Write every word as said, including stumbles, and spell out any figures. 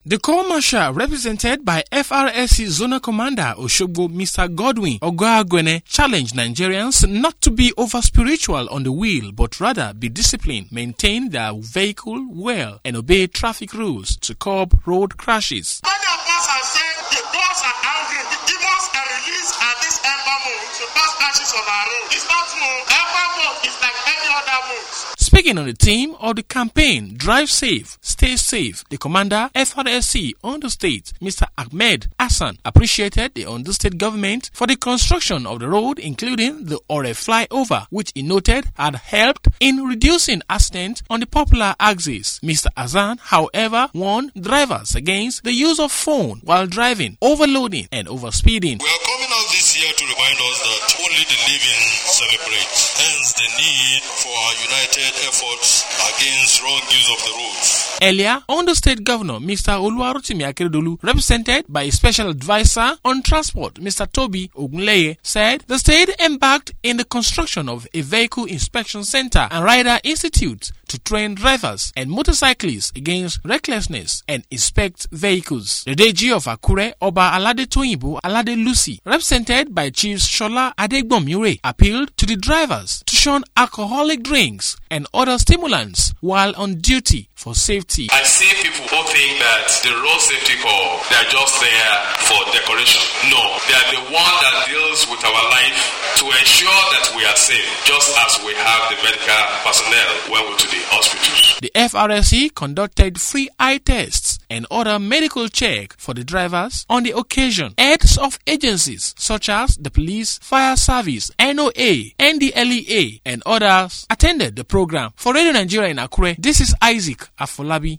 The Corps Marshal, represented by F R S C Zonal Commander Oshogbo Mister Godwin Ogoagwene, challenged Nigerians not to be over-spiritual on the wheel, but rather be disciplined, maintain their vehicle well, and obey traffic rules to curb road crashes. Many of us are saying the gods are angry. The demons are released at this ember moon to cause crashes on our road. It's not moon. Ember moon is like any other moon. Speaking on the theme of the campaign, Drive Safe, Stay Safe, the Commander F R S C Ondo State, Mister Ahmed Hassan, appreciated the Ondo State government for the construction of the road, including the Ore flyover, which he noted had helped in reducing accidents on the popular axis. Mister Hassan, however, warned drivers against the use of phone while driving, overloading and overspeeding. We are coming out this year to remind us that only the living celebrate. Hence the need for our united efforts against wrong use of the roads. Earlier, Ondo State Governor Mister Oluwarotimi Akeredolu, represented by a special advisor on transport Mister Toby Ogunleye, said the state embarked in the construction of a vehicle inspection center and rider institute to train drivers and motorcyclists against recklessness and inspect vehicles. The D G of Akure, Oba Alade Toyinbo Alade Lucy, represented by Chief Shola Adegbomire, appealed to the drivers to shun alcoholic drinks and other stimulants while on duty for safety. I see people who think that the road safety corps, they are just there for decoration. No, they are the one that deals with our life to ensure that we are safe, just as we have the medical personnel when we're to the hospitals. The F R S C conducted free eye tests and other medical check for the drivers on the occasion. Heads of agencies such as the police, fire service, N O A, N D L E A, and others attended the program. For Radio Nigeria in Akure, this is Isaac Afolabi.